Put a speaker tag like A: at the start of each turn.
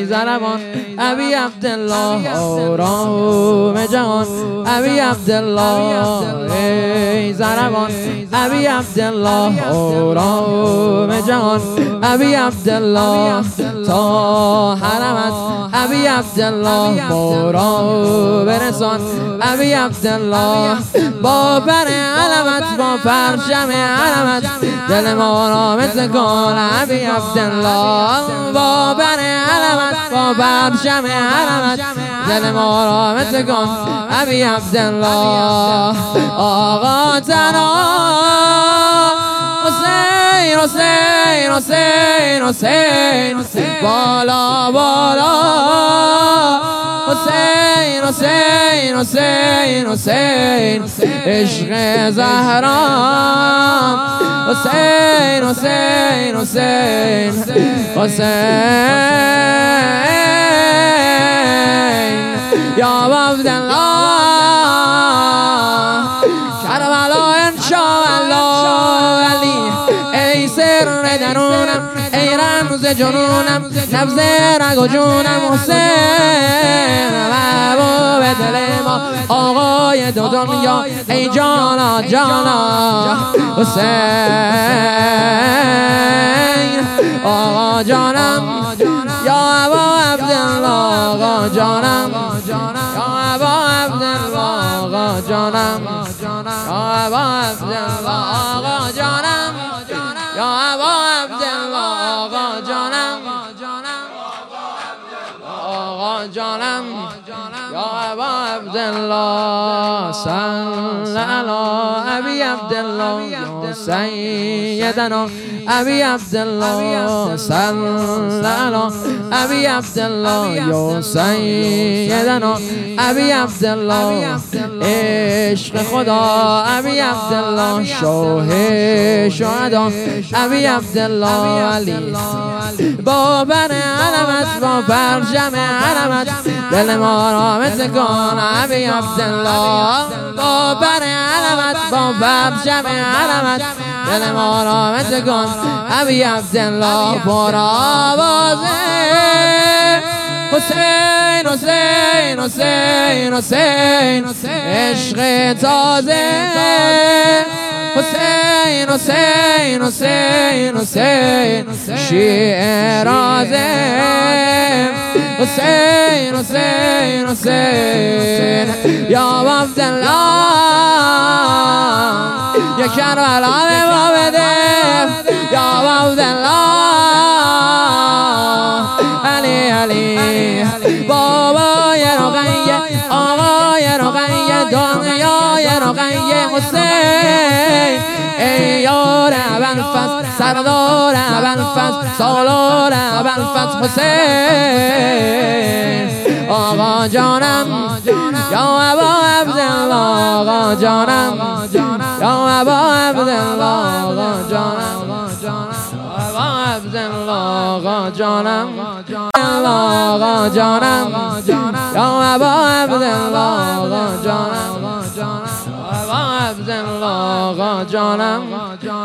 A: ای زربان ابی عبدالله آرام جهان ابی عبدالله ای زربان ابی عبدالله آرام جهان ابی عبدالله تا حرمت ابی عبدالله ما را برسان ابی عبدالله با بر علمت با پرچم علمت دل ما را مثل کن ابی عبدالله با بر علمت با پرچم علمت دل ما را مثل کن ابی عبدالله آقا تنها حسین حسین حسین حسین بالا بالا حسین حسین حسین حسین عشق زهرا حسین حسین حسین حسین یا عبدالله کربلا انشاءالله علی ای سر درونم ای رمز جنونم نبض رگ و جونم حسین محبوب دل ما آقای دو دنیا ای جانا جانا حسین آقا جانم یا ابا عبدالله آقا جانم یا ابا عبدالله آقا جانم یا ابا عبدالله آقا جانم یا ابا عبدالله آقا جانم آقا جانم یا ابا عبدالله صل علی ابی عبدالله یا سیدنا ابی عبدالله صل علی ابی عبدالله یا سیدنا ابی عبدالله عشق خدا ابی عبدالله شاه شهدا ابی عبدالله علی با بر علمت با پرچم علمت دل ما را مثل کن ابی عبدالله با بر علمت با پرچم علمت دل ما را مثل کن ابی عبدالله پر آوازه حسین حسین حسین حسین عشق تازه حسین حسین حسین حسین شیرازه حسین حسین حسین یا عبدالله یا کربلا به ما بده یا عبدالله علی علی بابای رقیه آقای رقیه دنیای رقیه حسین ای یار ابوالفضل سردار ابوالفضل سالار ابوالفضل حسین آقا جانم یا ابا عبدالله آقا جانم یا ابا عبدالله آقا جانم ابا عبدالله آقا جانم آقا جانم یا ابا عبدالله آقا جانم ابا عبدالله آقا جانم